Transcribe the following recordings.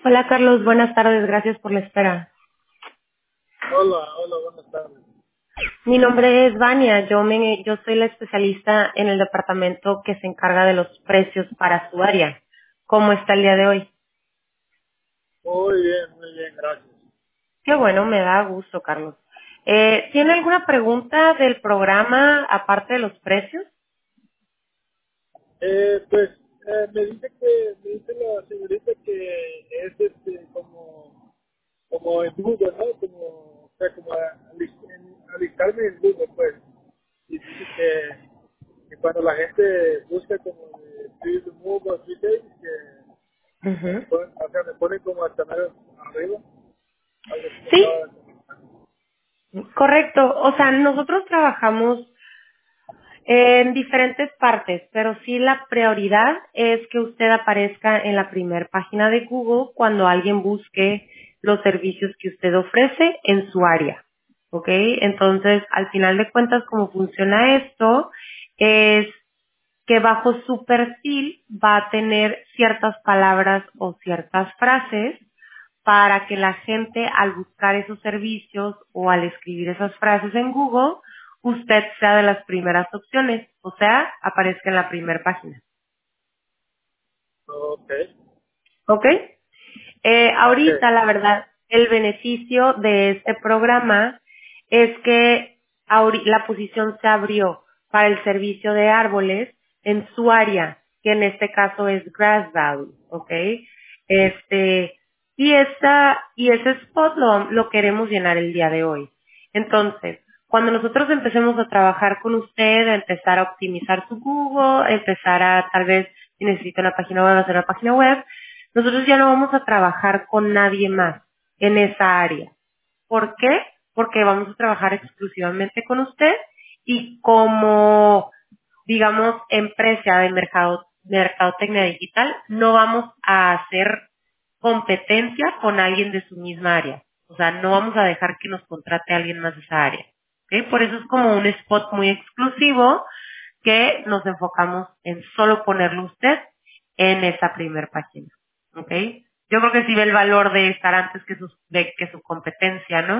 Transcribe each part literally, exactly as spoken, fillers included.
Hola Carlos, buenas tardes, gracias por la espera. Hola, hola, buenas tardes. Mi nombre es Vania, yo, me, yo soy la especialista en el departamento que se encarga de los precios para su área. ¿Cómo está el día de hoy? Muy bien, muy bien, gracias. Qué bueno, me da gusto, Carlos. Eh, ¿Tiene alguna pregunta del programa aparte de los precios? Eh, pues eh, me dice que, me dice la señorita que es este, como, como en Google, ¿no? Como, o sea, como alis- en- alistarme en Google, pues. Y dice que, que cuando la gente busca como de Free Remove, Free Days, que me Ujú. ponen, o sea, me ponen como hasta medio arriba, algo así me Sí, acaba de comentar. correcto. O sea, nosotros trabajamos en diferentes partes, pero sí la prioridad es que usted aparezca en la primera página de Google cuando alguien busque los servicios que usted ofrece en su área. ¿Ok? Entonces, al final de cuentas, cómo funciona esto es que bajo su perfil va a tener ciertas palabras o ciertas frases para que la gente al buscar esos servicios o al escribir esas frases en Google, usted sea de las primeras opciones, o sea, aparezca en la primera página. Ok, ¿Ok? Eh, ok, ahorita, la verdad, el beneficio de este programa es que ahori- la posición se abrió para el servicio de árboles en su área, que en este caso es Grass Valley, ¿ok? Este, y esta, y ese spot lo, lo queremos llenar el día de hoy. Entonces, cuando nosotros empecemos a trabajar con usted, a empezar a optimizar su Google, a empezar a tal vez si necesita una página web, hacer una página web, nosotros ya no vamos a trabajar con nadie más en esa área. ¿Por qué? Porque vamos a trabajar exclusivamente con usted y como, digamos, empresa de mercado, mercadotecnia digital, no vamos a hacer competencia con alguien de su misma área. O sea, no vamos a dejar que nos contrate alguien más de esa área. ¿Ok? Por eso es como un spot muy exclusivo que nos enfocamos en solo ponerlo usted en esa primer página. ¿Ok? Yo creo que sí ve el valor de estar antes que su, de que su competencia, ¿no?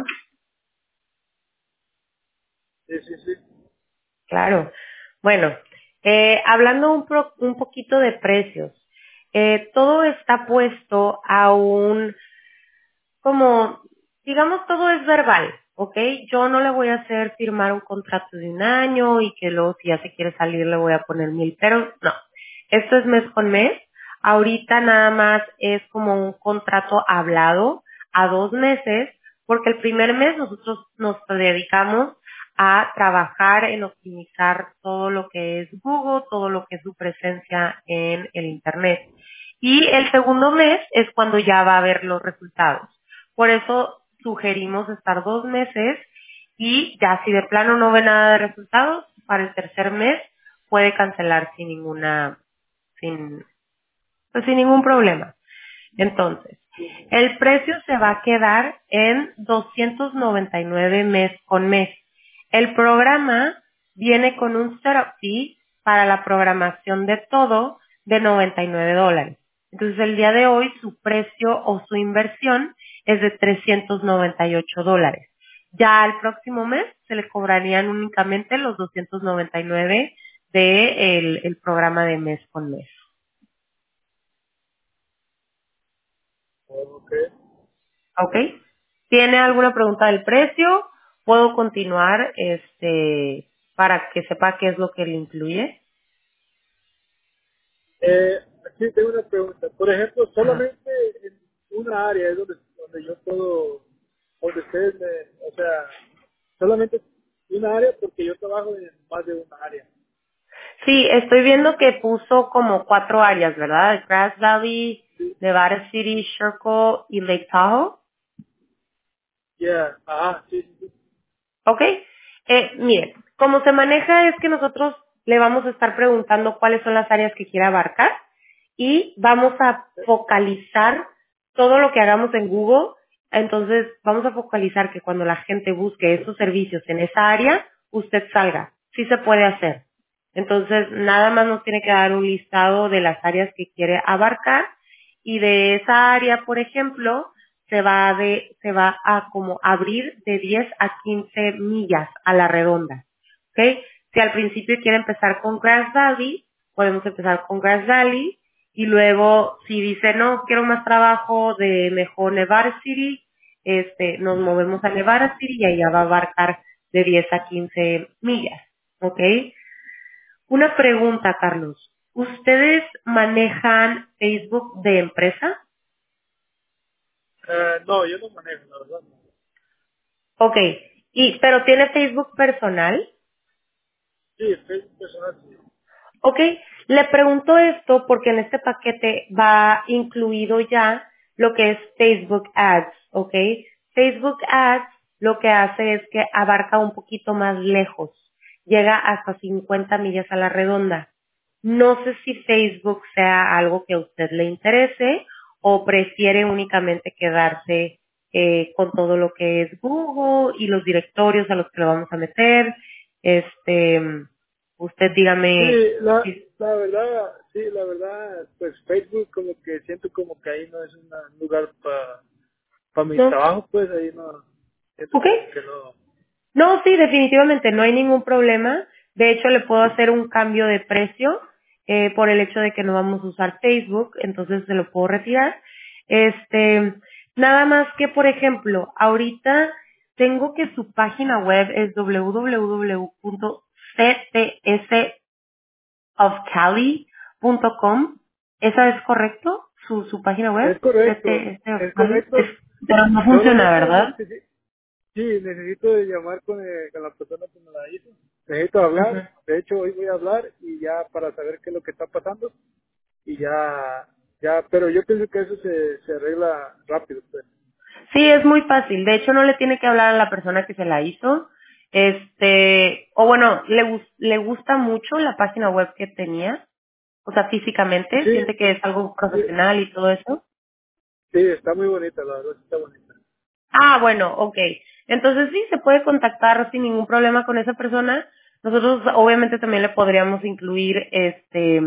sí, sí, sí. Claro. Bueno, eh, hablando un, pro- un poquito de precios, eh, todo está puesto a un como, digamos, todo es verbal, ¿ok? Yo no le voy a hacer firmar un contrato de un año y que luego si ya se quiere salir le voy a poner mil, pero no. Esto es mes con mes. Ahorita nada más es como un contrato hablado a dos meses, porque el primer mes nosotros nos dedicamos a trabajar en optimizar todo lo que es Google, todo lo que es su presencia en el Internet. Y el segundo mes es cuando ya va a ver los resultados. Por eso sugerimos estar dos meses y ya si de plano no ve nada de resultados, para el tercer mes puede cancelar sin ninguna, sin, pues sin ningún problema. Entonces, el precio se va a quedar en doscientos noventa y nueve mes con mes. El programa viene con un setup fee para la programación de todo de noventa y nueve dólares. Entonces, el día de hoy su precio o su inversión es de trescientos noventa y ocho dólares. Ya al próximo mes se le cobrarían únicamente los doscientos noventa y nueve de el, el programa de mes con mes. Ok. ¿Ok? ¿Tiene alguna pregunta del precio? Puedo continuar este para que sepa qué es lo que le incluye. Eh, aquí tengo una pregunta. Por ejemplo, Ajá. solamente en una área es donde, donde yo puedo, donde ustedes me, o sea, solamente una área porque yo trabajo en más de una área. Sí, estoy viendo que puso como cuatro áreas, ¿verdad? Grass Valley, Sí, Nevada City, Sherco y Lake Tahoe. yeah, ajá, sí, sí, sí. ¿Ok? Eh, mire, como se maneja es que nosotros le vamos a estar preguntando cuáles son las áreas que quiere abarcar y vamos a focalizar todo lo que hagamos en Google. Entonces, vamos a focalizar que cuando la gente busque esos servicios en esa área, usted salga. Sí se puede hacer. Entonces, nada más nos tiene que dar un listado de las áreas que quiere abarcar y de esa área, por ejemplo, se va de, se va a como abrir de diez a quince millas a la redonda, ¿ok? Si al principio quiere empezar con Grass Valley, podemos empezar con Grass Valley, y luego si dice, no, quiero más trabajo de mejor Nevada City, este, nos movemos a Nevada City y ahí ya va a abarcar de diez a quince millas, ¿ok? Una pregunta, Carlos. ¿Ustedes manejan Facebook de empresa? Eh, no, yo no manejo, la verdad. No. Ok. Y, ¿pero tiene Facebook personal? Sí, Facebook personal, sí. Ok. Le pregunto esto porque en este paquete va incluido ya lo que es Facebook Ads, ¿ok? Facebook Ads lo que hace es que abarca un poquito más lejos. Llega hasta cincuenta millas a la redonda. No sé si Facebook sea algo que a usted le interese o prefiere únicamente quedarse eh, con todo lo que es Google y los directorios a los que le vamos a meter. Este, usted dígame Sí, la, si. la verdad, sí, la verdad, pues Facebook como que siento como que ahí no es una- un lugar para pa mi No. trabajo, pues ahí no, siento ¿Ok? como que no. No, sí, definitivamente no hay ningún problema. De hecho, le puedo hacer un cambio de precio eh, por el hecho de que no vamos a usar Facebook, entonces se lo puedo retirar. Este, nada más que, por ejemplo, ahorita tengo que su página web es w w w punto c t s of cali punto com. ¿Esa es correcto? ¿Su, su página Es web? correcto, C T S of es Cali. Es- correcto. pero no funciona, Solamente ¿verdad? necesito, sí, necesito llamar con, eh, con la persona que me la hizo. Necesito hablar, Ujú. de hecho hoy voy a hablar y ya para saber qué es lo que está pasando y ya, ya, pero yo pienso que eso se, se arregla rápido, pues. Sí, es muy fácil. De hecho, no le tiene que hablar a la persona que se la hizo. Este, o bueno, le, gus- le gusta mucho la página web que tenía. O sea, físicamente, Sí, siente que es algo sí, profesional y todo eso. sí, está muy bonita, la verdad, sí está bonita. Ah, bueno, ok. Entonces sí, se puede contactar sin ningún problema con esa persona. Nosotros obviamente también le podríamos incluir este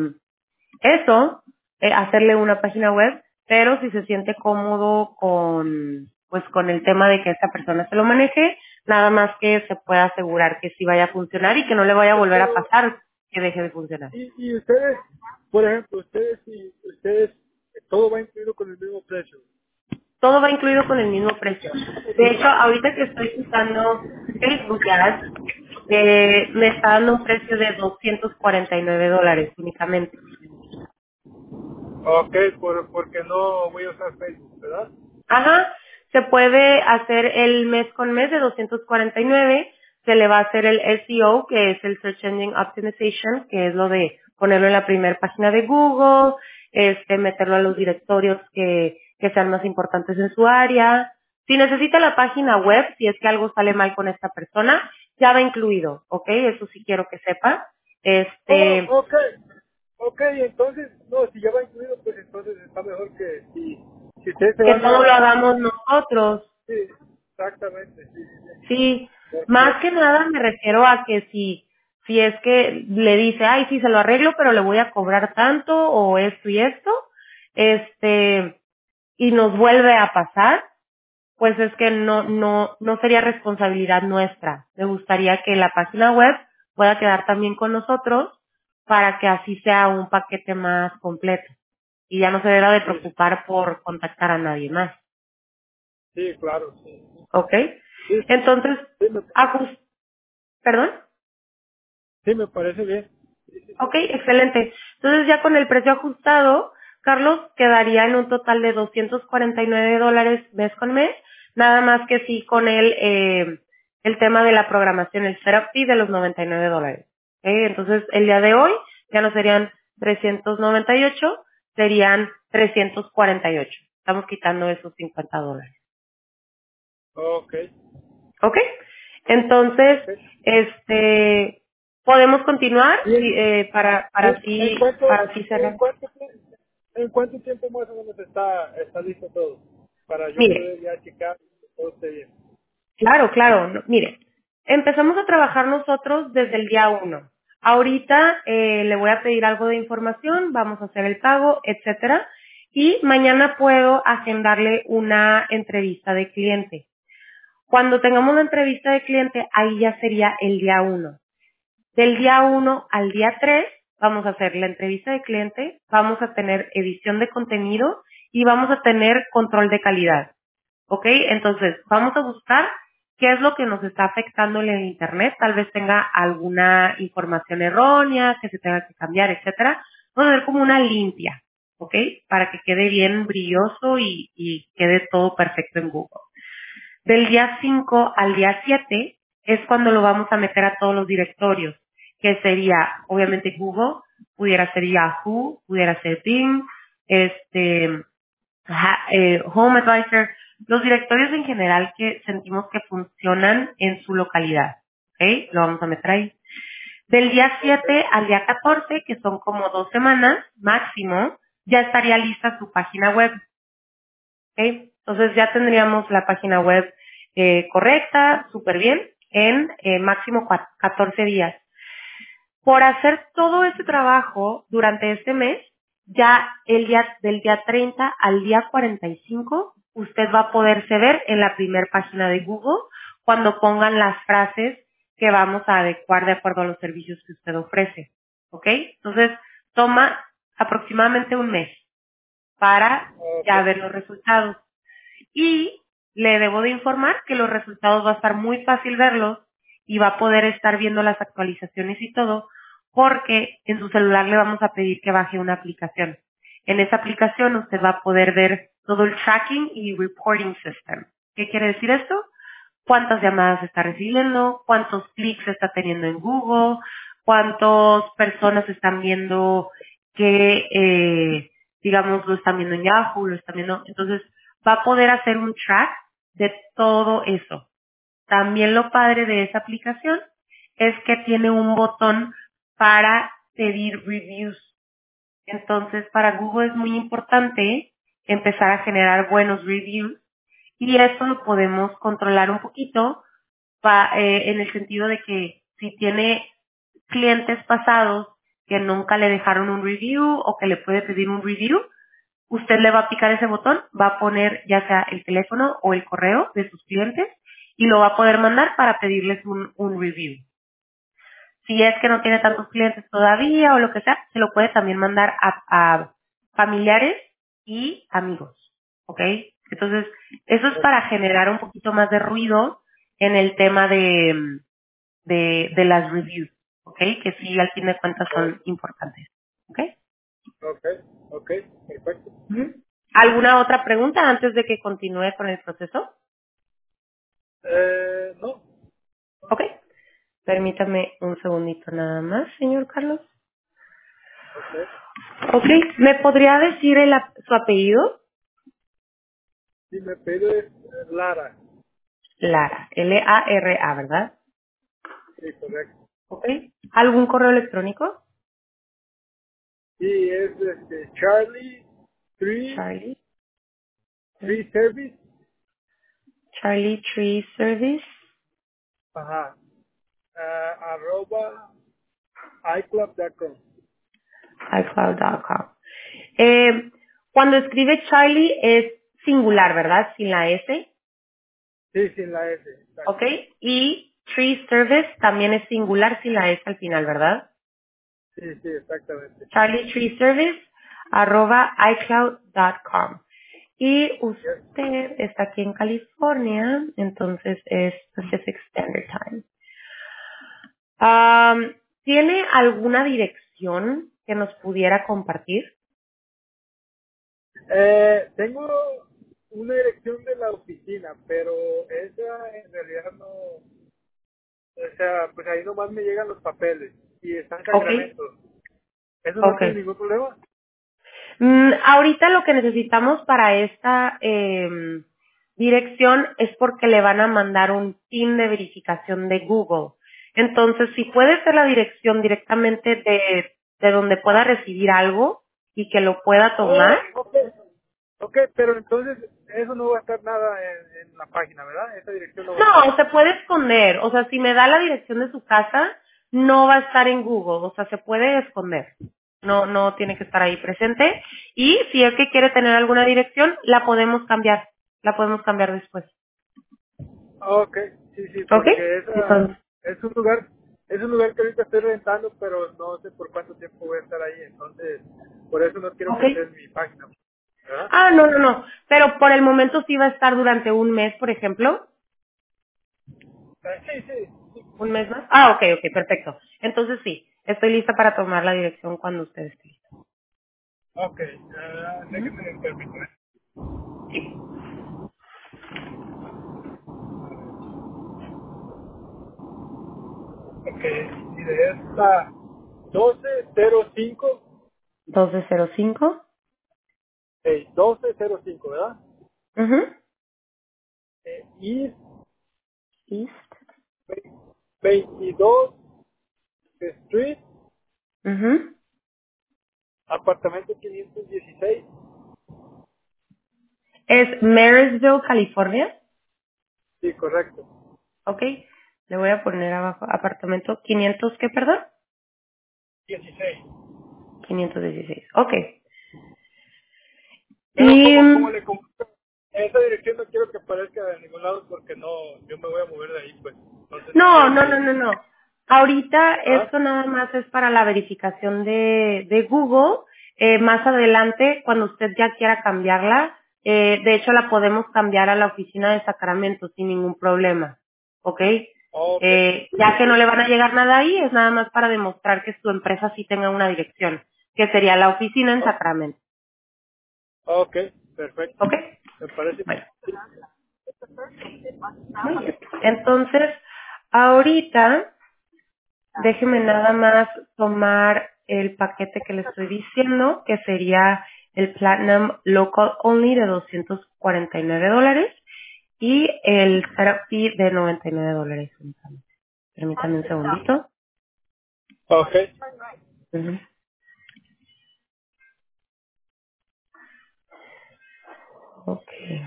eso, eh, hacerle una página web, pero si se siente cómodo con, pues con el tema de que esta persona se lo maneje, nada más que se pueda asegurar que sí vaya a funcionar y que no le vaya a volver a Pero, pasar que deje de funcionar. y, y ustedes, por ejemplo, ustedes, y ustedes, todo va incluido con el mismo precio. Todo va incluido con el mismo precio. De hecho, ahorita que estoy usando Facebook Ads, eh, me está dando un precio de doscientos cuarenta y nueve dólares únicamente. Ok, por, porque no voy a usar Facebook, ¿verdad? Ajá, se puede hacer el mes con mes de doscientos cuarenta y nueve, se le va a hacer el S E O, que es el Search Engine Optimization, que es lo de ponerlo en la primera página de Google, este, meterlo a los directorios que, que sean más importantes en su área. Si necesita la página web, si es que algo sale mal con esta persona, ya va incluido, ¿ok? Eso sí quiero que sepa. Oh, Este, ok, ok, entonces, no, si ya va incluido, pues entonces está mejor que si, si ustedes se que van todo lo a, hagamos nosotros. sí, exactamente, sí, sí, sí. Sí, Porque, más que nada me refiero a que si, si es que le dice, ay, sí, se lo arreglo, pero le voy a cobrar tanto o esto y esto, este, y nos vuelve a pasar, pues es que no, no, no sería responsabilidad nuestra. Me gustaría que la página web pueda quedar también con nosotros para que así sea un paquete más completo y ya no se deba de sí, preocupar por contactar a nadie más. sí, claro, sí. ¿Ok? Sí, Entonces, sí, me, ajus- ¿perdón? sí, me parece bien. Ok, excelente. Entonces ya con el precio ajustado, Carlos, quedaría en un total de doscientos cuarenta y nueve dólares mes con mes, nada más que sí con el, eh, el tema de la programación, el setup fee de los noventa y nueve dólares. Ok, entonces el día de hoy ya no serían trescientos noventa y ocho, serían trescientos cuarenta y ocho. Estamos quitando esos cincuenta dólares. Ok, ¿Ok? Entonces, ok. este, podemos continuar Y en, sí, eh, para, y para en, en así, cuánto, para así en cerrar. cuánto, tie- en cuánto tiempo más o menos está, está listo todo, para yo Mire, poder ya checar que todo esté bien. claro, claro, no, mire, empezamos a trabajar nosotros desde el día uno. Ahorita eh, le voy a pedir algo de información, vamos a hacer el pago, etcétera, Y mañana puedo agendarle una entrevista de cliente. Cuando tengamos la entrevista de cliente, ahí ya sería el día uno. Del día uno al día tres, vamos a hacer la entrevista de cliente, vamos a tener edición de contenido y vamos a tener control de calidad. ¿Ok? Entonces, vamos a buscar qué es lo que nos está afectando en el Internet. Tal vez tenga alguna información errónea, que se tenga que cambiar, etcétera. Vamos a hacer como una limpia, ¿ok? Para que quede bien brilloso y, y quede todo perfecto en Google. Del día cinco al día siete es cuando lo vamos a meter a todos los directorios, que sería, obviamente, Google, pudiera ser Yahoo, pudiera ser Bing, este, ja- eh, Home Advisor, los directorios en general que sentimos que funcionan en su localidad, ¿ok? Lo vamos a meter ahí. Del día siete al día catorce, que son como dos semanas máximo, ya estaría lista su página web. ¿Ok? Entonces ya tendríamos la página web eh, correcta, súper bien, en eh, máximo cua- catorce días. Por hacer todo este trabajo durante este mes, ya el día del día treinta al día cuarenta y cinco, usted va a poderse ver en la primera página de Google cuando pongan las frases que vamos a adecuar de acuerdo a los servicios que usted ofrece. ¿Ok? Entonces, toma aproximadamente un mes para Ok, ya ver los resultados. Y le debo de informar que los resultados va a estar muy fácil verlos y va a poder estar viendo las actualizaciones y todo, porque en su celular le vamos a pedir que baje una aplicación. En esa aplicación usted va a poder ver todo el tracking y reporting system. ¿Qué quiere decir esto? Cuántas llamadas está recibiendo, cuántos clics está teniendo en Google, cuántas personas están viendo que, eh, digamos, lo están viendo en Yahoo, lo están viendo. Entonces, va a poder hacer un track de todo eso. También lo padre de esa aplicación es que tiene un botón para pedir reviews. Entonces, para Google es muy importante empezar a generar buenos reviews y eso lo podemos controlar un poquito pa- eh, en el sentido de que si tiene clientes pasados que nunca le dejaron un review o que le puede pedir un review, usted le va a picar ese botón, va a poner ya sea el teléfono o el correo de sus clientes y lo va a poder mandar para pedirles un, un review. Si es que no tiene tantos clientes todavía o lo que sea, se lo puede también mandar a, a familiares y amigos, ¿ok? Entonces, eso es para generar un poquito más de ruido en el tema de, de, de las reviews, ¿ok? Que sí, al fin de cuentas son importantes, ¿ok? ok, ok, perfecto. Ujú. ¿Alguna otra pregunta antes de que continúe con el proceso? Eh, no, ¿Ok? Permítame un segundito nada más, señor Carlos. ok. ¿Ok? ¿Me podría decir el, ap- su apellido? Si me pides eh, Lara, Lara, L A R A, ¿verdad? sí, correcto. ¿Ok? ¿Algún correo electrónico? Sí, es este, Charlie Tree, Charlie. Tree Service, Charlie Tree Service, ajá, ah, arroba iClub punto com. iCloud punto com. Eh, cuando escribe Charlie es singular, ¿verdad? Sin la S. Sí, sin la S, ¿Ok? exacto. Y Tree Service también es singular sin la S al final, ¿verdad? Sí, sí, exactamente. Charlie Tree Service, arroba iCloud punto com. Y Yes. usted está aquí en California, entonces es Pacific Standard Time. Am, ¿Tiene alguna dirección que nos pudiera compartir? Eh, tengo una dirección de la oficina, pero esa en realidad no, o sea, pues ahí nomás me llegan los papeles y están Ok, Sacramento. ¿Eso no ok. tiene ningún problema? Mm, ahorita lo que necesitamos para esta em, dirección es porque le van a mandar un PIN de verificación de Google. Entonces, si puede ser la dirección directamente de, de donde pueda recibir algo y que lo pueda Oh, tomar. ok. Ok, pero entonces eso no va a estar nada en, en la página, ¿verdad? Esa dirección no va a estar. No, se puede esconder. O sea, si me da la dirección de su casa, no va a estar en Google. O sea, se puede esconder. No, no tiene que estar ahí presente. Y si es que quiere tener alguna dirección, la podemos cambiar. La podemos cambiar después. Ah, ok, sí, sí, ¿Ok? porque esa Entonces, es un lugar, es un lugar que ahorita estoy rentando, pero no sé por cuánto tiempo voy a estar ahí, entonces por eso no quiero ¿ok? perder mi página. ¿Verdad? Ah, no, no, no. Pero por el momento sí va a estar durante un mes, por ejemplo. Eh, sí, sí, sí. ¿Un mes más? Ah, ok, ok, perfecto. Entonces sí, estoy lista para tomar la dirección cuando usted esté lista. Ok, uh, Ujú. déjenme un permiso. ¿eh? Ok, mire, es la doce cero cinco, doce cero cinco. eh, doce cero cinco, ¿verdad? Ujú. Eh, East East. veintidós Street, Ujú. apartamento quinientos dieciséis. Es Marysville, California. Sí, correcto. Ok. Le voy a poner abajo apartamento quinientos, ¿qué, perdón? dieciséis. quinientos dieciséis. Ok. Pero Y... como, como mm, le comento, esa dirección no quiero que aparezca en ningún lado porque no, yo me voy a mover de ahí, pues. Entonces no No, quiero no, no, que... no, no. Ahorita ¿Ah? esto nada más es para la verificación de, de Google. Eh, más adelante, cuando usted ya quiera cambiarla, eh, de hecho la podemos cambiar a la oficina de Sacramento sin ningún problema. ¿Ok? Ok. Eh, Sí, ya sí, que no sí. le van a llegar nada ahí, es nada más para demostrar que su empresa sí tenga una dirección, que sería la oficina en Oh, Sacramento. ok, perfecto. ¿Ok? Me parece... Bueno, muy bien. Entonces, ahorita déjeme nada más tomar el paquete que le estoy diciendo, que sería el Platinum Local Only de doscientos cuarenta y nueve dólares y el Setup Fee de noventa y nueve dólares. Permítame un segundito. Ok. Ujú. Ok.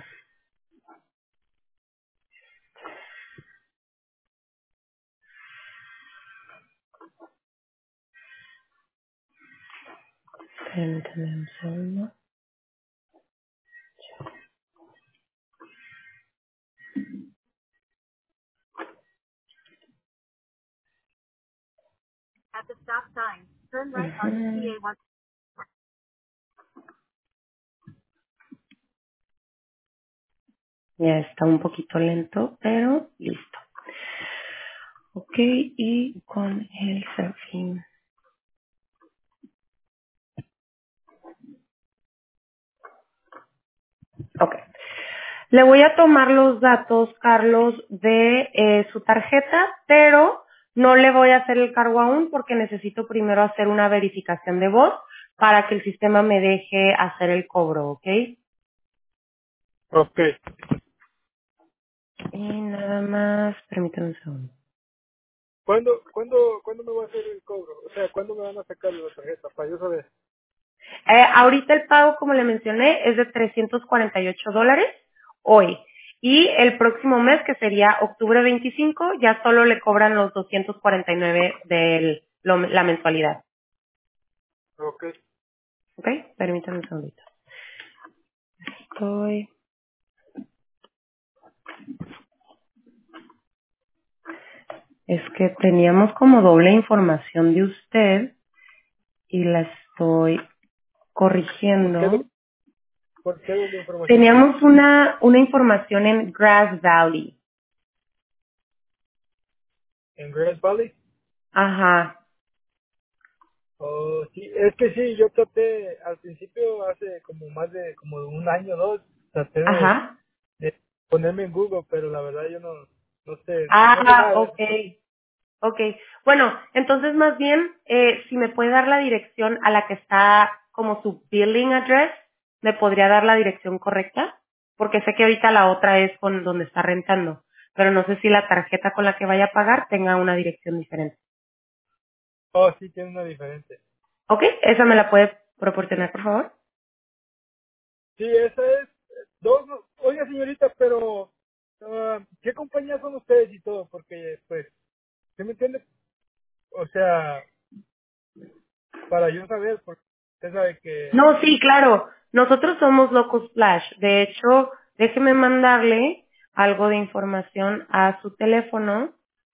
Permítame un segundo. Ujú. Ya está un poquito lento, pero listo. Ok, y con el surfing. Ok. Le voy a tomar los datos, Carlos, de eh, su tarjeta, pero no le voy a hacer el cargo aún porque necesito primero hacer una verificación de voz para que el sistema me deje hacer el cobro, ¿ok? Ok. Y nada más, permítame un segundo. ¿Cuándo, cuándo, ¿Cuándo me va a hacer el cobro? O sea, ¿cuándo me van a sacar la tarjeta? Para yo saber. Eh, ahorita el pago, como le mencioné, es de trescientos cuarenta y ocho dólares hoy. Y el próximo mes, que sería octubre veinticinco, ya solo le cobran los doscientos cuarenta y nueve de la mensualidad. Ok. ¿Ok? Permítame un segundito. Estoy... Es que teníamos como doble información de usted y la estoy ¿Por qué, corrigiendo. do- ¿Por qué doble información? Teníamos una, una información en Grass Valley. ¿En Grass Valley? Ajá, Oh, sí, es que sí, yo traté al principio, hace como más de como de un año o dos, traté de, ajá. de ponerme en Google, pero la verdad yo no, no sé, no sé Ah, nada de ok, eso. ok. Bueno, entonces más bien, eh, si me puede dar la dirección a la que está como su billing address, ¿me podría dar la dirección correcta? Porque sé que ahorita la otra es con donde está rentando, pero no sé si la tarjeta con la que vaya a pagar tenga una dirección diferente. Oh, sí, tiene una diferente. Ok, esa me la puede proporcionar, por favor. Sí, esa es, dos, no- oiga señorita, pero, ah, ¿qué compañía son ustedes y todo? Porque, pues, ¿sí me entiende? O sea, para yo saber, porque usted sabe que... No, sí, claro. Nosotros somos Locus Splash. De hecho, déjeme mandarle algo de información a su teléfono,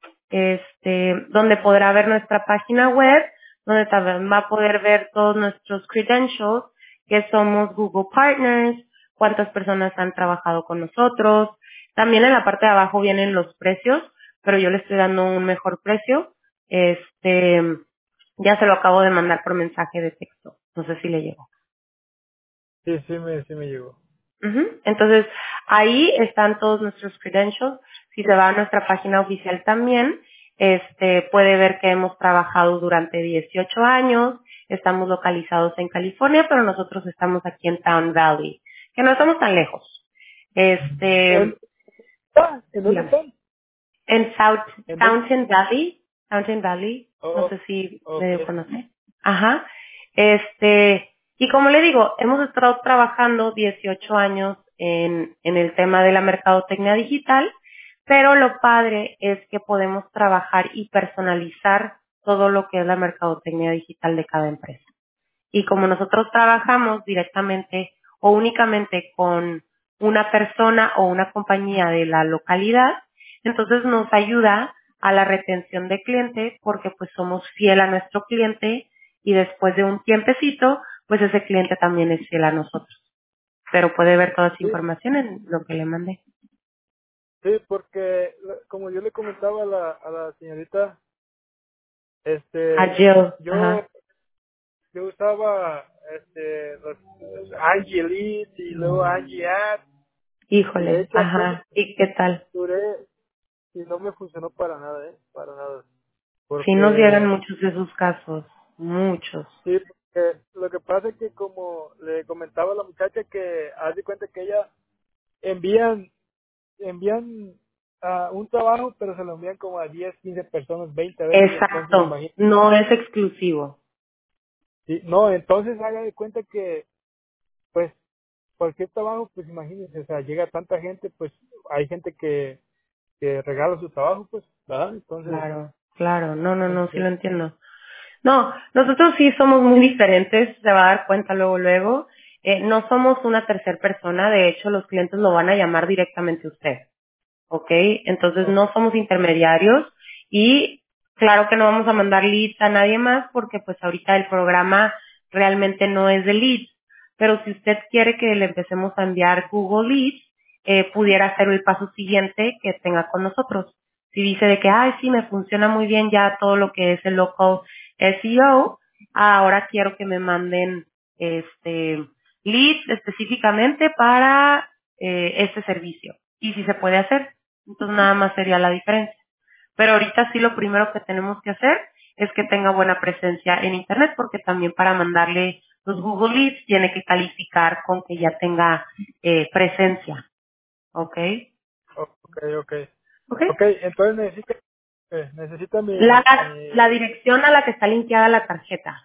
este, donde podrá ver nuestra página web, donde también va a poder ver todos nuestros credentials, que somos Google Partners, cuántas personas han trabajado con nosotros. También en la parte de abajo vienen los precios, pero yo le estoy dando un mejor precio. Este, ya se lo acabo de mandar por mensaje de texto. No sé si le llegó. Sí, sí me, sí me llegó. Ujú. Entonces, ahí están todos nuestros credentials. Si se va a nuestra página oficial también, este, puede ver que hemos trabajado durante dieciocho años, estamos localizados en California, pero nosotros estamos aquí en Town Valley, que no estamos tan lejos. Este, ¿En, ah, ¿en dónde dígame. están? En South, ¿En dónde? Fountain Valley, Fountain Valley, no Oh, sé si ok. medio conoce. Ajá. Este, y como le digo, hemos estado trabajando dieciocho años en, en el tema de la mercadotecnia digital, pero lo padre es que podemos trabajar y personalizar todo lo que es la mercadotecnia digital de cada empresa. Y como nosotros trabajamos directamente o únicamente con una persona o una compañía de la localidad, entonces nos ayuda a la retención de cliente porque pues somos fiel a nuestro cliente y después de un tiempecito, pues ese cliente también es fiel a nosotros. Pero puede ver toda esa Sí, información en lo que le mandé. sí, porque la- como yo le comentaba a la, a la señorita, A este, Jill, yo, ajá. yo usaba, este, los, los Angie Elite y luego Angie Ad, y de Híjole, hecho apenas ajá. ¿Y qué tal? duré y no me funcionó para nada, ¿eh? Para nada. Sí nos llegan Porque, muchos de esos casos, muchos. sí, porque lo que pasa es que como le comentaba a la muchacha que haz de cuenta que ella envían, envían a un trabajo, pero se lo envían como a diez quince personas, veinte veces, entonces Exacto, imagínate. no es exclusivo. Sí, no, entonces haga de cuenta que, pues, cualquier trabajo, pues imagínense, o sea, llega tanta gente, pues hay gente que, que regala su trabajo, pues, ¿verdad? Entonces, Claro, claro, no, no, no, sí lo este, entiendo. No, nosotros sí somos muy diferentes, se va a dar cuenta luego, luego. Eh, no somos una tercera persona, de hecho los clientes lo van a llamar directamente a usted. ¿Ok? Entonces oh, no somos intermediarios y claro que no vamos a mandar leads a nadie más porque pues ahorita el programa realmente no es de leads, pero si usted quiere que le empecemos a enviar Google Leads, eh, pudiera ser el paso siguiente que tenga con nosotros. Si dice de que, ay, sí, me funciona muy bien ya todo lo que es el local S E O, ahora quiero que me manden este leads específicamente para eh, este servicio. Y si se puede hacer. Entonces nada más sería la diferencia. Pero ahorita sí lo primero que tenemos que hacer es que tenga buena presencia en Internet porque también para mandarle los Google Leads tiene que calificar con que ya tenga eh, presencia. ¿Ok? oh, ok, ok. ¿Ok? Ok, entonces necesita, eh, necesita mi, La, mi, la dirección a la que está linkeada la tarjeta.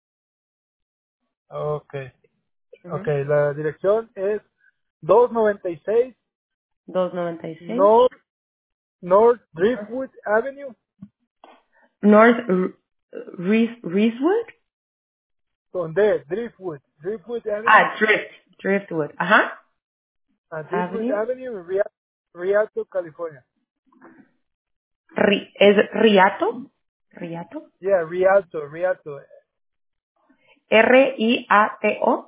ok, ok, Ujú. la dirección es doscientos noventa y seis doscientos noventa y seis. North, North Driftwood Avenue, North R- Rees- Reeswood. con D, Driftwood, Driftwood Avenue, Ah, Drift. Driftwood. Ajá. a Driftwood Avenue. Avenue en Ria- Rialto, California. Ri- ¿Es Riato? Riato. Yeah, Rialto, Rialto, R I A T O.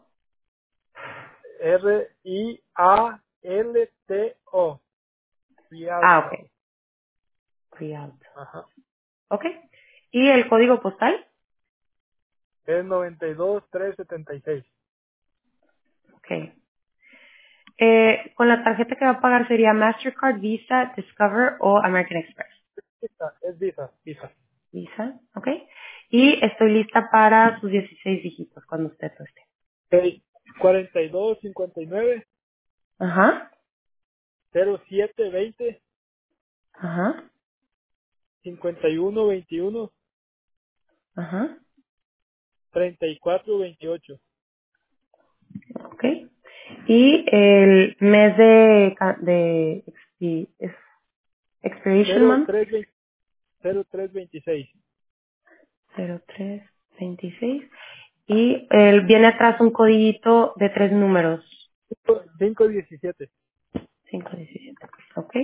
R I A L T O, Ah, Rialto. ok. Rialto. Ajá. Ok. ¿Y el código postal? Es noventa y dos tres setenta y seis. Ok. Eh, con la tarjeta que va a pagar sería Mastercard, Visa, Discover o American Express. Visa, es Visa, Visa. Visa, ok. Y estoy lista para sus dieciséis dígitos cuando usted lo esté. Ok, cuarenta y dos cincuenta y nueve Ajá, cero siete veinte ajá, cincuenta y uno veintiuno ajá, treinta y cuatro veintiocho. ok. Y el mes de, ca- de expi- es- expiration cero month, tres veinte cero tres veintiséis. cero tres. veintiséis. Y eh, viene atrás un codiguito de tres números. cinco diecisiete. cinco diecisiete. Ok.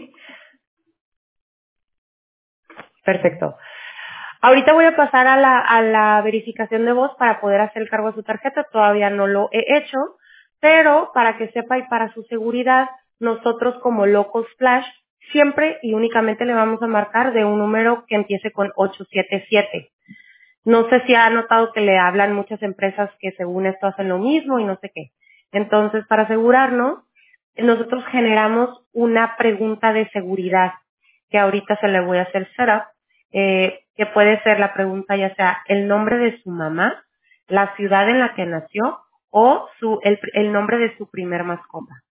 Perfecto. Ahorita voy a pasar a la, a la verificación de voz para poder hacer el cargo de su tarjeta. Todavía no lo he hecho, pero para que sepa y para su seguridad, nosotros como Locos Flash siempre y únicamente le vamos a marcar de un número que empiece con ocho siete siete. No sé si ha notado que le hablan muchas empresas que según esto hacen lo mismo y no sé qué. Entonces, para asegurarnos, nosotros generamos una pregunta de seguridad que ahorita se le voy a hacer setup, eh, que puede ser la pregunta ya sea el nombre de su mamá, la ciudad en la que nació o su el, el nombre de su primer mascota.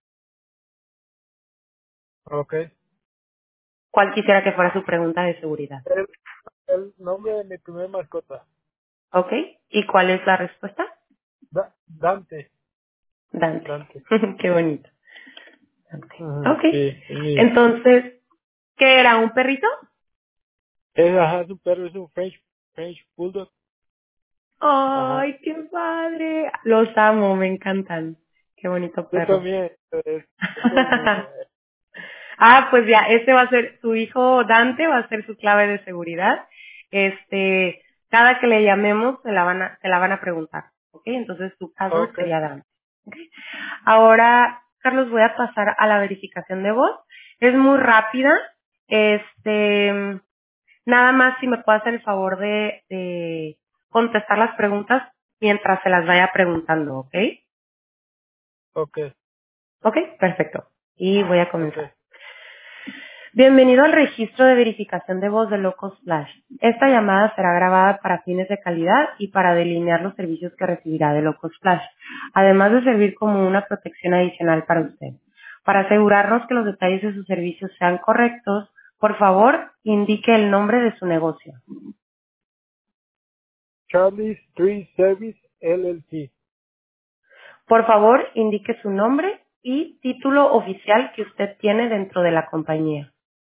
Ok. ¿Cuál quisiera que fuera su pregunta de seguridad? El, el nombre de mi primer mascota. ¿Ok? ¿Y cuál es la respuesta? Da- Dante. Dante. Dante. Qué bonito. Dante. Ujú, Ok. sí, es mi. Entonces, ¿qué era? ¿Un perrito? Es, ajá, es un perro, es un French, French Bulldog. Ajá. ¡Ay, qué padre! Los amo, me encantan. Qué bonito Yo perro. también. Es, este es mi hijo. eh. Ah, pues ya, este va a ser, su hijo Dante va a ser su clave de seguridad. Este, cada que le llamemos se la van a, se la van a preguntar. ¿Ok? Entonces su password Ok. sería Dante. ¿Ok? Ahora, Carlos, voy a pasar a la verificación de voz. Es muy rápida. Este, nada más si me puede hacer el favor de, de contestar las preguntas mientras se las vaya preguntando, ¿ok? Ok. Ok, perfecto. Y voy a Ok. comenzar. Bienvenido al registro de verificación de voz de Locos Flash. Esta llamada será grabada para fines de calidad y para delinear los servicios que recibirá de Locos Flash, además de servir como una protección adicional para usted. Para asegurarnos que los detalles de sus servicios sean correctos, por favor, indique el nombre de su negocio. Charlie Street Service L L C. Por favor, indique su nombre y título oficial que usted tiene dentro de la compañía.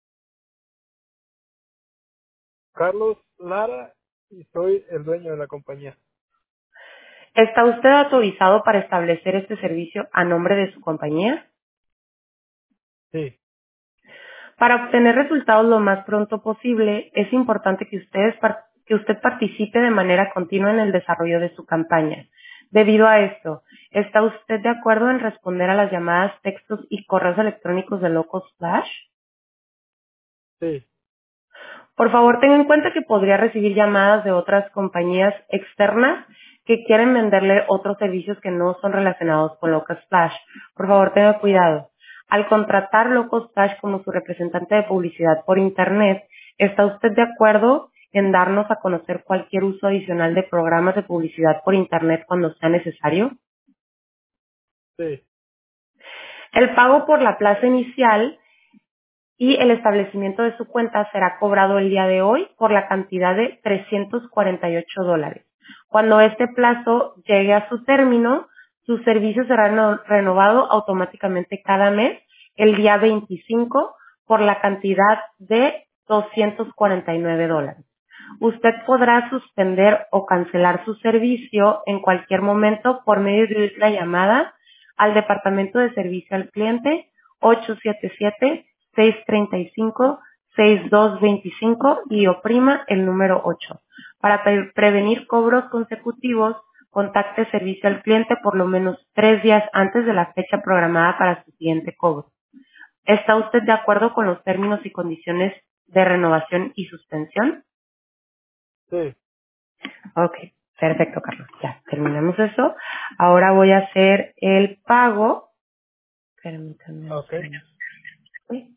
Carlos Lara y soy el dueño de la compañía. ¿Está usted autorizado para establecer este servicio a nombre de su compañía? Sí. Para obtener resultados lo más pronto posible, es importante que, ustedes par- que usted participe de manera continua en el desarrollo de su campaña. Debido a esto, ¿está usted de acuerdo en responder a las llamadas, textos y correos electrónicos de Locos Flash? Sí. Por favor, tenga en cuenta que podría recibir llamadas de otras compañías externas que quieren venderle otros servicios que no son relacionados con Locos Flash. Por favor, tenga cuidado. Al contratar Locos Flash como su representante de publicidad por Internet, ¿está usted de acuerdo en darnos a conocer cualquier uso adicional de programas de publicidad por Internet cuando sea necesario? Sí. El pago por la plaza inicial y el establecimiento de su cuenta será cobrado el día de hoy por la cantidad de trescientos cuarenta y ocho dólares. Cuando este plazo llegue a su término, su servicio será reno- renovado automáticamente cada mes el día veinticinco por la cantidad de doscientos cuarenta y nueve dólares. Usted podrá suspender o cancelar su servicio en cualquier momento por medio de una llamada al Departamento de Servicio al Cliente ocho siete siete, seis tres cinco, seis dos dos cinco y oprima el número ocho. Para pre- prevenir cobros consecutivos, contacte Servicio al Cliente por lo menos tres días antes de la fecha programada para su siguiente cobro. ¿Está usted de acuerdo con los términos y condiciones de renovación y suspensión? Sí. Ok, perfecto, Carlos. Ya, terminamos eso. Ahora voy a hacer el pago. Permítanme un Ok. segundo. Sí,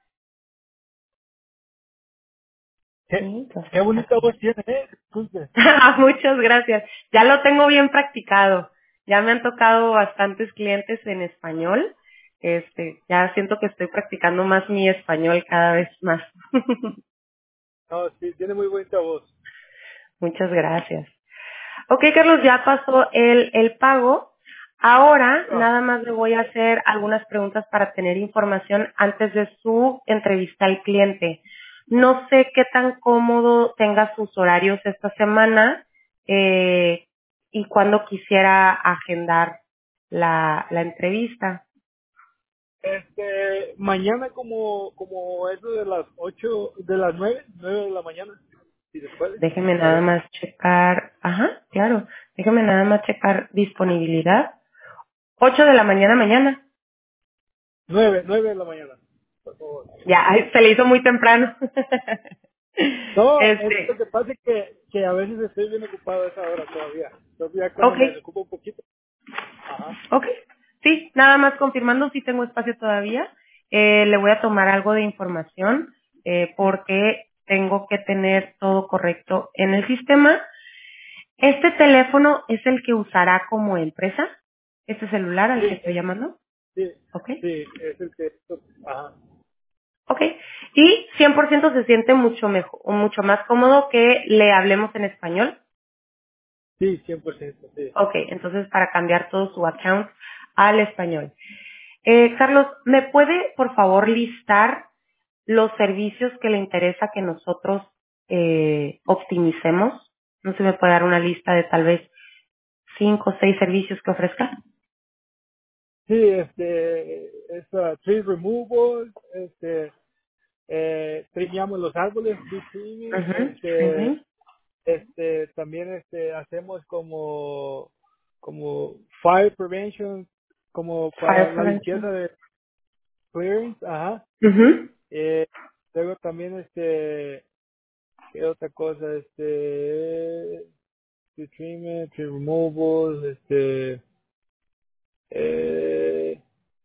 Qué, sí, dos qué bonita sacamos. voz tiene, ¿eh? Disculpe. Muchas gracias. Ya lo tengo bien practicado. Ya me han tocado bastantes clientes en español. Este, ya siento que estoy practicando más mi español cada vez más. No, sí, tiene muy bonita voz. Muchas gracias. Ok, Carlos, ya pasó el, el pago. Ahora Ah, nada más le voy a hacer algunas preguntas para tener información antes de su entrevista al cliente. No sé qué tan cómodo tenga sus horarios esta semana. eh, y cuándo quisiera agendar la, la entrevista. Este, mañana como, como eso de las ocho, de las nueve, nueve de la mañana, si se puede, Déjeme está nada bien. más checar, ajá, claro, déjeme nada más checar disponibilidad. Ocho de la mañana mañana. Nueve, nueve de la mañana, por favor. Ya, ay, se le hizo muy temprano. No, es lo este, que pasa es que, que a veces estoy bien ocupado a esa hora todavía. Entonces ya cuando me ok, desocupo un poquito, ajá. ok. Sí, nada más confirmando si tengo espacio todavía. Eh, le voy a tomar algo de información eh, porque tengo que tener todo correcto en el sistema. Este teléfono es el que usará como empresa, este celular Sí, al que estoy es- llamando. sí, Ok, sí, es el que, ajá. ok. Y cien por ciento se siente mucho mejor, mucho más cómodo que le hablemos en español. Sí, cien por ciento, sí. Ok, entonces para cambiar todo su account al español. Eh, Carlos, ¿me puede por favor listar los servicios que le interesa que nosotros eh, optimicemos? No sé si me puede dar una lista de tal vez cinco o seis servicios que ofrezca. Sí, este, es uh, tree removal, este, eh, triñamos los árboles, tree trimming, Ujú, este, ujú. este, también este, hacemos como, como fire prevention, como para Fire la limpieza prevention. de clearings, ajá. Ujú. Eh, luego también este, ¿qué otra cosa? Este, tree treatment, tree removals, este, eh,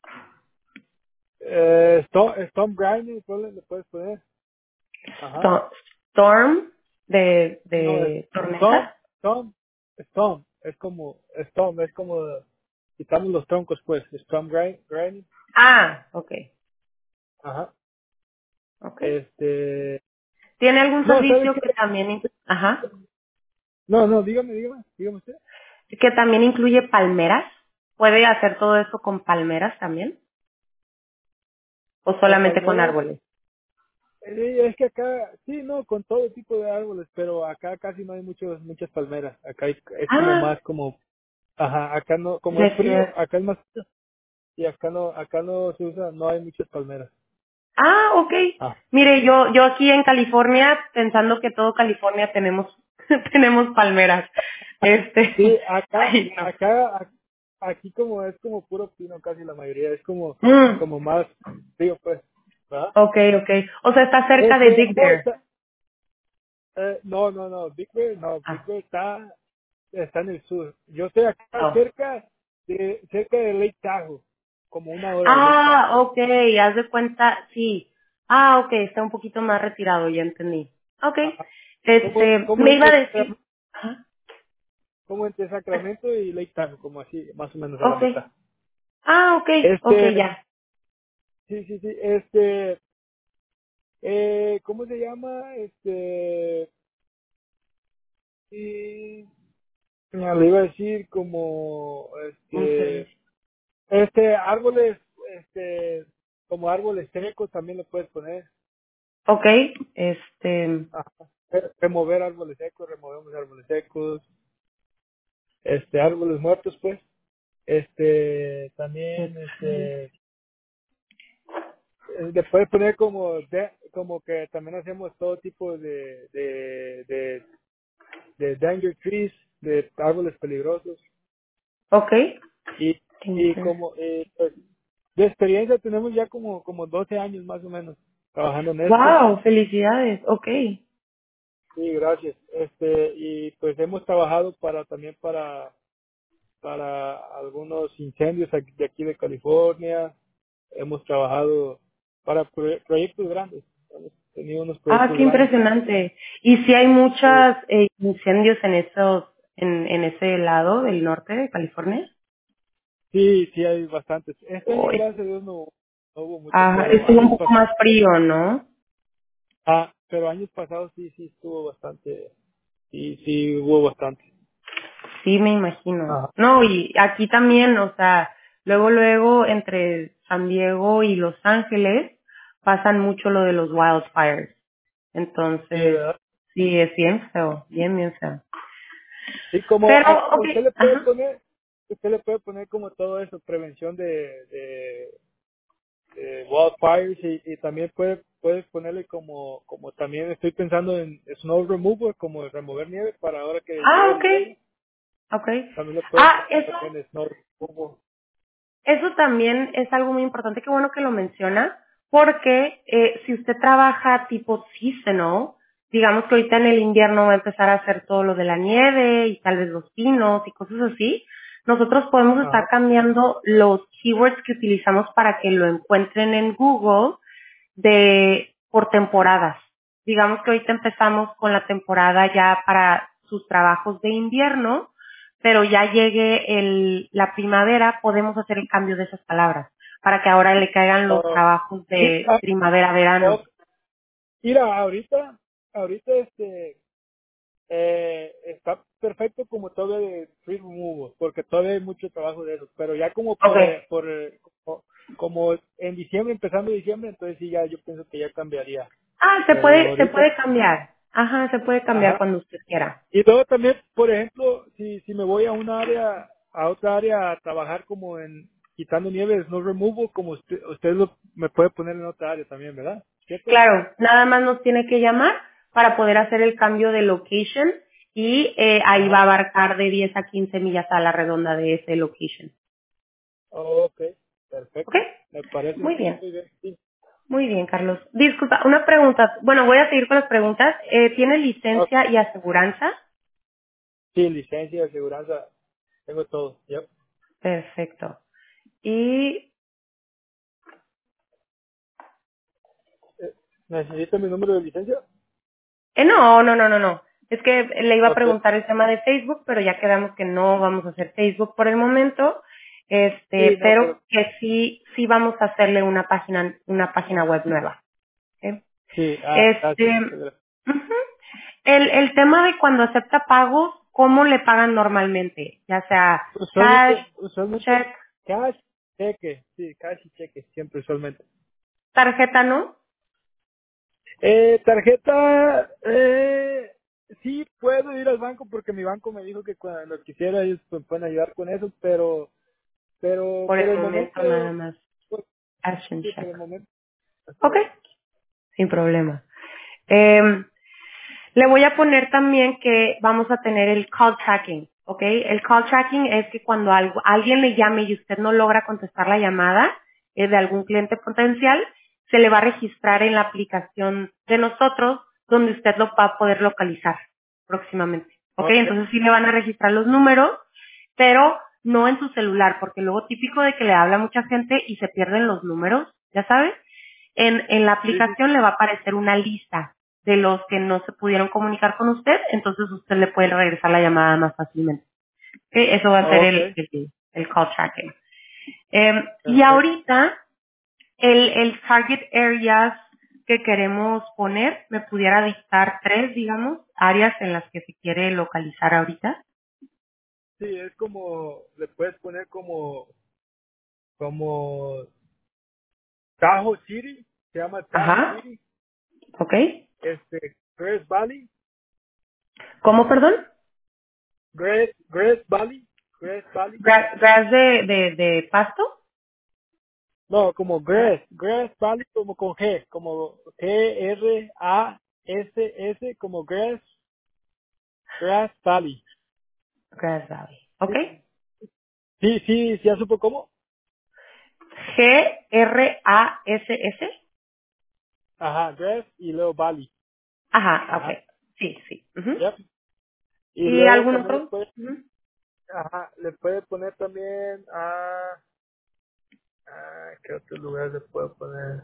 eh, storm, storm grinding, ¿cuál le puedes poner? Ajá. Sto- Storm de, No, es de storm, tormenta. storm, storm, es como, storm, es como, quitamos los troncos pues, storm grind, grinding, Ah, ok, ajá. ok. Este, ¿Tiene algún no, ¿sabes servicio qué? que también, in- ajá, No, no, dígame, dígame, dígame usted. que también incluye palmeras? ¿Puede hacer todo eso con palmeras también? ¿O Con solamente con palmeras, árboles? eh, es que acá, sí, no, con todo tipo de árboles, pero acá casi no hay muchos, muchas palmeras. Acá hay- es como Ah, más como, ajá, acá no, como es frío, desierto. acá es más frío, y acá no, acá no se usa, no hay muchas palmeras. Ah, ok. Ah. Mire, yo, yo aquí en California, pensando que todo California tenemos, tenemos palmeras. Este, Sí, acá, ay, no. acá, a- aquí como es como puro pino casi la mayoría, es como, Mm, como más frío pues, ¿verdad? ok, ok. O sea, está cerca de Este, Big oh, Bear. está- eh, no, no, no, Big Bear, no, Big Ah, Bear está, está en el sur. Yo estoy acá oh. cerca de, cerca de Lake Tahoe, como una hora de Lake Ah, Tahoe. ok, haz de cuenta, sí. Ah, ok, está un poquito más retirado, ya entendí. Ok. Ajá. Como, Este, como me iba a entre, decir. Ajá. como entre Sacramento y Lake Tahoe, como así, más o menos a la Ok. mitad. Ah, ok, ok, Este, ya. sí, sí, sí, este, eh, ¿cómo se llama? Este, y ya le iba a decir como, Un este, servicio. este, árboles, este, como árboles secos también le puedes poner. Ok, este, Ajá. Re- Remover árboles secos, removemos árboles secos, este, árboles muertos, pues. Este, también, ok. este, eh, le puedes poner como, de, como que también hacemos todo tipo de, de, de, de danger trees, de árboles peligrosos. Ok. Y, y Inter- como, eh, pues, de experiencia tenemos ya como, como doce años más o menos trabajando en esto. Wow, felicidades. Ok. Sí, gracias. Este, y pues hemos trabajado para también para, para algunos incendios aquí- de aquí de California. Hemos trabajado para proye- proyectos grandes. Hemos tenido unos Ah, proyectos qué grandes. impresionante. ¿Y si hay Sí, muchos incendios en esos, en, en ese lado del norte de California? sí, sí hay bastantes. Este año, Uy. gracias a Dios, no, no hubo mucho, Ah, pero estuvo un años poco pasados, más frío, ¿no? ah, pero años pasados sí, sí estuvo bastante, sí, sí hubo bastante. Sí, me imagino. Ajá. No, y aquí también, o sea, luego, luego, entre San Diego y Los Ángeles, pasan mucho lo de los wildfires. Sí, Entonces, ¿verdad? sí, es bien feo, bien, bien feo. Y como Pero, a, a ok, usted le puede ajá. poner, usted le puede poner como todo eso, prevención de, de, de wildfires y, y también puede puedes ponerle como como también estoy pensando en snow removal, como remover nieve para ahora que Ah, llega el ok, invierno, ok. también le puede Ah, poner eso, también snow removal. eso también es algo muy importante, qué bueno que lo menciona, porque eh, si usted trabaja tipo seasonal, digamos que ahorita en el invierno va a empezar a hacer todo lo de la nieve y tal vez los pinos y cosas así, nosotros podemos estar Ajá. cambiando los keywords que utilizamos para que lo encuentren en Google de por temporadas. Digamos que ahorita empezamos con la temporada ya para sus trabajos de invierno, pero ya llegue el, la primavera, podemos hacer el cambio de esas palabras para que ahora le caigan los Ah, trabajos sí, de ah, primavera-verano. ah, mira, ahorita, ahorita este eh, está perfecto como todavía de free removal, porque todavía hay mucho trabajo de eso, pero ya como Ok. por, eh, por eh, como, como en diciembre, empezando diciembre, entonces sí ya yo pienso que ya cambiaría, Ah, se pero puede, se ahorita, puede cambiar. Ajá, se puede cambiar ajá. cuando usted quiera. Y luego también, por ejemplo, si, si me voy a una área, a otra área a trabajar como en quitando nieves, no removal, como usted, usted lo, me puede poner en otra área también, ¿verdad? ¿Cierto? Claro, nada más nos tiene que llamar para poder hacer el cambio de location y eh, ahí va a Ajá. abarcar de diez a quince millas a la redonda de ese location. Oh, ok, ¿Ok? perfecto. Me parece Muy bien, muy bien. Sí. muy bien, Carlos. Disculpa, una pregunta. Bueno, voy a seguir con las preguntas. Eh, ¿Tiene licencia y aseguranza? Sí, licencia, aseguranza, tengo todo. Yep. Perfecto. Y Eh, ¿Necesito mi número de licencia? Eh, no, no, no, no, no. Es que le iba a Ok. preguntar el tema de Facebook, pero ya quedamos que no vamos a hacer Facebook por el momento. Sí, Este, no, pero pero que sí, sí vamos a hacerle una página, una página web nueva. ¿Ok? sí, ah, Este, gracias, muchas gracias. ujú. el, el tema de cuando acepta pagos, ¿cómo le pagan normalmente? Ya sea cash, Usualmente, usualmente, check, cash, cheque, sí, cash y cheque, siempre usualmente. tarjeta, ¿no? Eh, tarjeta, eh, sí puedo ir al banco porque mi banco me dijo que cuando quisiera ellos me pueden ayudar con eso, pero, pero Por por el el momento nada momento, más. pues, Cash and sí, por check. el momento, así Ok, es. sin problema. Em, Le voy a poner también que vamos a tener el call tracking, ¿ok? El call tracking es que cuando algo- alguien le llame y usted no logra contestar la llamada eh, de algún cliente potencial, se le va a registrar en la aplicación de nosotros donde usted lo va a poder localizar próximamente, ¿ok? Ok, Entonces sí le van a registrar los números, pero no en su celular, porque luego típico de que le habla mucha gente y se pierden los números, ¿ya sabes? En, en la sí, sí, aplicación le va a aparecer una lista de los que no se pudieron comunicar con usted, entonces usted le puede regresar la llamada más fácilmente. ¿Ok? Eso va a ser ok, el, el, el call tracking. Eh, y perfecto. ahorita, el, el target areas que queremos poner, me pudiera dictar tres, digamos, áreas en las que se quiere localizar ahorita. Sí, es como, le puedes poner como, como Tahoe City, se llama Tahoe Ajá. City, ¿Ok? este, Grass Valley, ¿Cómo, perdón? Grass, Grass Valley, Grass Valley, Gra- ¿Grass de, de, de pasto? no, como Gra- Grass, Grass Valley como con G, como G R A S S, como Grass, Grass Valley. Grass Valley. Sí, ¿Ok? sí, sí, ¿sí ya supo cómo? G R A S S. Ajá, Grass y luego Valley. Ajá, ok. Ajá, Sí, sí. Ujú. yep. Y ¿Y luego algún también le otro? puede, Ujú. ajá, le puede poner también a, ah, ¿qué otro lugar le puedo poner?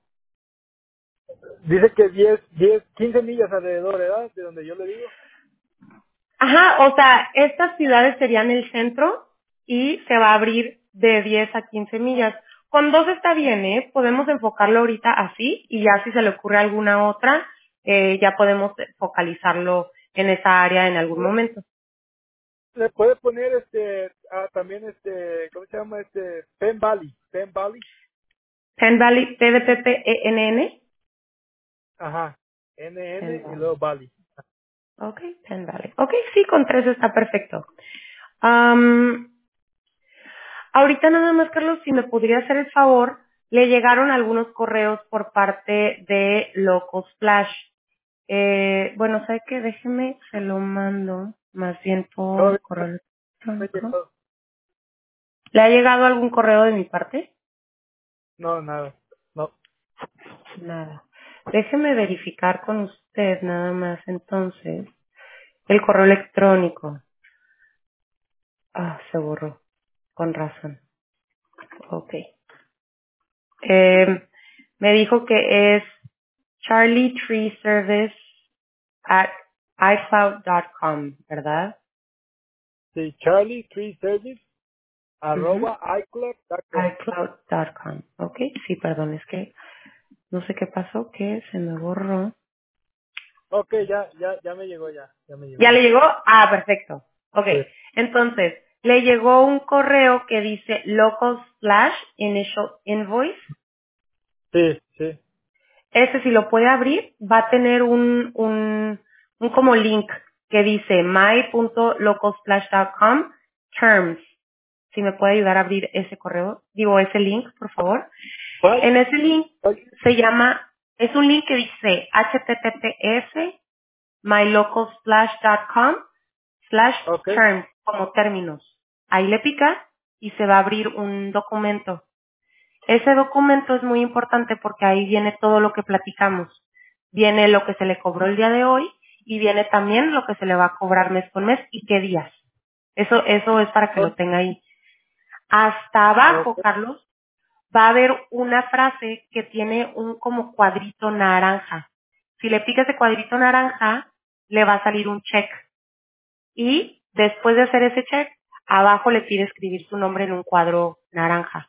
Dice que diez, diez, quince millas alrededor, ¿verdad? De donde yo le digo. Ajá, o sea, estas ciudades serían el centro y se va a abrir de diez a quince millas. Con dos está bien, ¿eh? Podemos enfocarlo ahorita así y ya si se le ocurre alguna otra, eh, ya podemos focalizarlo en esa área en algún momento. Le puede poner este, ah, también este, ¿cómo se llama? Este, Penn Valley, Penn Valley. Penn Valley, P de Pepe, E N N. Ajá, N Penn N y Valley. luego Valley. Ok, Penn Valley. Ok, sí, con tres está perfecto. Am, ahorita nada más, Carlos, si me podría hacer el favor, le llegaron algunos correos por parte de Locos Flash. Eh, bueno, ¿sabe qué? Déjeme, se lo mando más bien por Todavía correo no me electrónico. llegó. ¿Le ha llegado algún correo de mi parte? No, nada. No. Nada. Déjeme verificar con usted nada más entonces el correo electrónico. Ah, se borró. Con razón. Ok. Eh, me dijo que es charlie tree service at icloud dot com, ¿verdad? Sí, Charlie Tree Service Ujú. arroba iCloud punto com. icloud dot com. Ok, sí, perdón, es que no sé qué pasó, que se me borró. Ok, ya, ya, ya me llegó ya. Ya me llegó ¿Ya le ya. llegó? Ah, perfecto. Ok, Sí, entonces, le llegó un correo que dice local slash initial invoice. sí, sí. Ese si lo puede abrir, va a tener un, un, un como link que dice my punto local splash punto com terms. Si me puede ayudar a abrir ese correo, digo ese link, por favor. ¿Cuál? En ese link ¿Cuál? se llama, es un link que dice https mylocalsplash.com slash Ok. terms, como términos. Ahí le pica y se va a abrir un documento. Ese documento es muy importante porque ahí viene todo lo que platicamos. Viene lo que se le cobró el día de hoy y viene también lo que se le va a cobrar mes con mes y qué días. Eso, eso es para que lo tenga ahí. Hasta abajo, Ok. Carlos, va a haber una frase que tiene un como cuadrito naranja. Si le pica ese cuadrito naranja, le va a salir un check. Y después de hacer ese check, abajo le pide escribir su nombre en un cuadro naranja.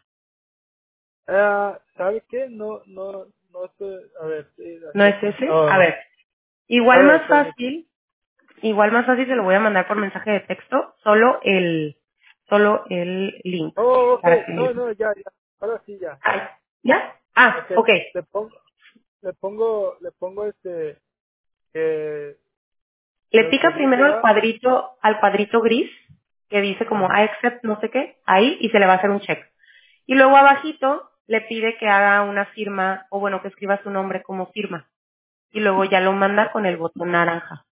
Ah, ¿sabe qué? No, no, no estoy, a ver, sí, ¿No es acepto. ese? A Oh, ver, a igual ver, más permítame. fácil, igual más fácil se lo voy a mandar por mensaje de texto, solo el, solo el link. Oh, ok, Para no, que, no, ya, ya, ahora sí, ya. ay, ¿ya? Ah, Ok, ok. le pongo, le pongo, le pongo este, que Le me pica primero al autoriza. cuadrito, al cuadrito gris, que dice como I Ajá, accept no sé qué, ahí, y se le va a hacer un check. Y luego abajito le pide que haga una firma, o bueno, que escriba su nombre como firma. Y luego ya lo manda ok, con el botón naranja.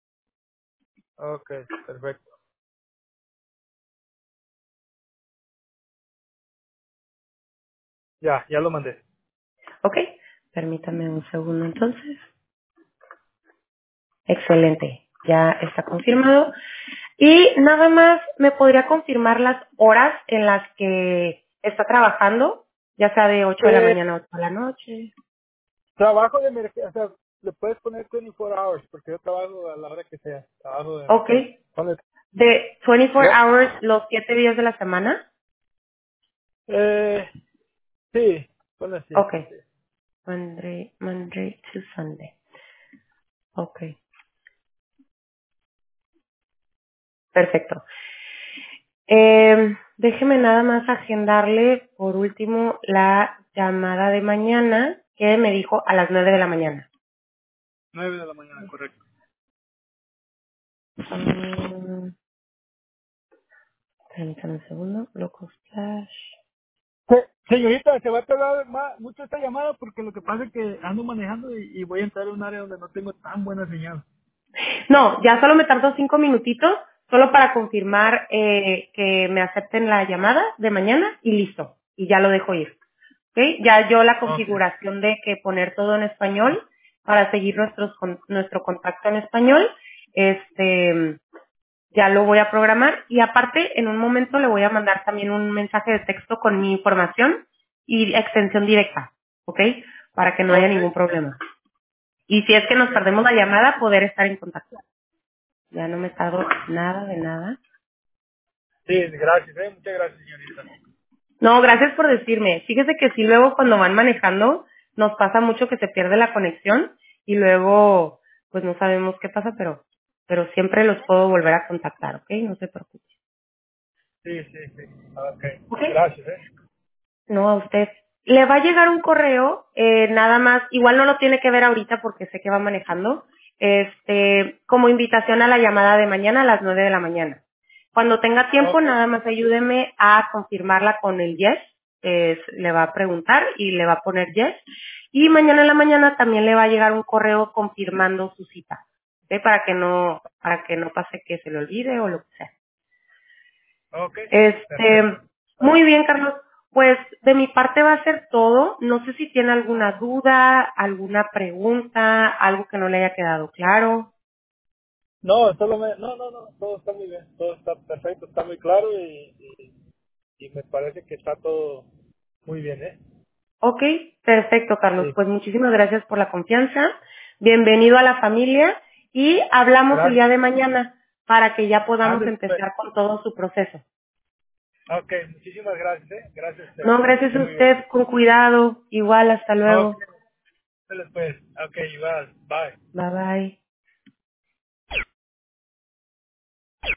ok, perfecto. Ya, ya lo mandé. ¿Ok? Permítame un segundo entonces. Excelente. Ya está confirmado. Y nada más, ¿me podría confirmar las horas en las que está trabajando? Ya sea de ocho de la Eh, mañana a ocho de la noche. trabajo de emergencia, o sea, le puedes poner veinticuatro hours, porque yo trabajo a la hora que sea, trabajo de Ok. emergencia. Ponle, De veinticuatro ya, hours los siete días de la semana. eh, sí, ponle así. Ok. Sí. Monday, Monday to Sunday. Ok. Perfecto. Eh, déjeme nada más agendarle por último la llamada de mañana que me dijo a las nueve de la mañana. nueve de la mañana, correcto. Mm, permítame un segundo. Locos Flash. Se- Señorita, se va a tardar más, mucho esta llamada porque lo que pasa es que ando manejando y, y voy a entrar a un área donde no tengo tan buena señal. No, ya solo me tardó cinco minutitos, solo para confirmar eh, que me acepten la llamada de mañana y listo. Y ya lo dejo ir. ¿Ok? Ya yo la Ok. configuración de que poner todo en español para seguir nuestros, con- nuestro contacto en español, este, ya lo voy a programar y aparte en un momento le voy a mandar también un mensaje de texto con mi información y extensión directa, ¿ok? Para que no haya Ok. ningún problema. Y si es que nos Ok. perdemos la llamada, poder estar en contacto. Ya no me tardo nada de nada. Sí, gracias, eh, muchas gracias, señorita. No, gracias por decirme. Fíjese que sí, luego cuando van manejando, nos pasa mucho que se pierde la conexión y luego, pues no sabemos qué pasa, pero, pero siempre los puedo volver a contactar, ¿ok? No se preocupe. Sí, sí, sí. Ok. ¿Ok? Gracias, eh. No, a usted. Le va a llegar un correo, eh, nada más, igual no lo tiene que ver ahorita porque sé que va manejando. este, como invitación a la llamada de mañana a las nueve de la mañana. Cuando tenga tiempo, Ok. nada más ayúdeme a confirmarla con el yes. Es- le va a preguntar y le va a poner yes. Y mañana en la mañana también le va a llegar un correo confirmando su cita, ¿ok? Para que no, para que no pase que se le olvide o lo que sea. Ok. Perfecto. Este, muy bien, Carlos. Pues de mi parte va a ser todo. No sé si tiene alguna duda, alguna pregunta, algo que no le haya quedado claro. No, solo me, no, no, no, todo está muy bien, todo está perfecto, está muy claro y, y, y me parece que está todo muy bien, ¿eh? Ok, perfecto, Carlos. Sí. Pues muchísimas gracias por la confianza. Bienvenido a la familia y hablamos el Gracias. día de mañana para que ya podamos Ándale, pues. empezar con todo su proceso. Ok, muchísimas gracias, ¿eh? Gracias, No, Estela. gracias a Muy bien. usted. Con cuidado. Igual, hasta Ok, luego. ándale, pues. Ok, igual. Bye. Bye bye.